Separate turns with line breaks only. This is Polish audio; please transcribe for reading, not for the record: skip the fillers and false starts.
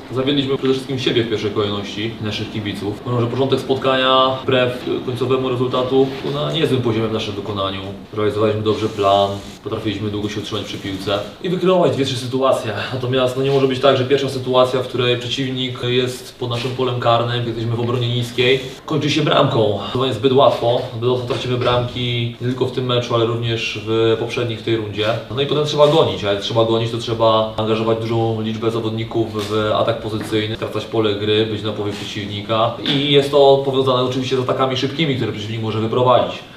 Zawiedliśmy przede wszystkim siebie w pierwszej kolejności, naszych kibiców. Może początek spotkania, wbrew końcowemu rezultatu, był na niezłym poziomie w naszym wykonaniu. Realizowaliśmy dobrze plan, potrafiliśmy długo się utrzymać przy piłce i wykreować 2-3 sytuacje. Natomiast nie może być tak, że pierwsza sytuacja, w której przeciwnik jest pod naszym polem karnym, jesteśmy w obronie niskiej, kończy się bramką. To jest zbyt łatwo, tracimy bramki nie tylko w tym meczu, ale również w poprzednich w tej rundzie. No i potem trzeba gonić, a jak trzeba gonić, to trzeba angażować dużą liczbę zawodników w atak pozycyjny, skracać pole gry, być na połowie przeciwnika i jest to powiązane oczywiście z atakami szybkimi, które przeciwnik może wyprowadzić.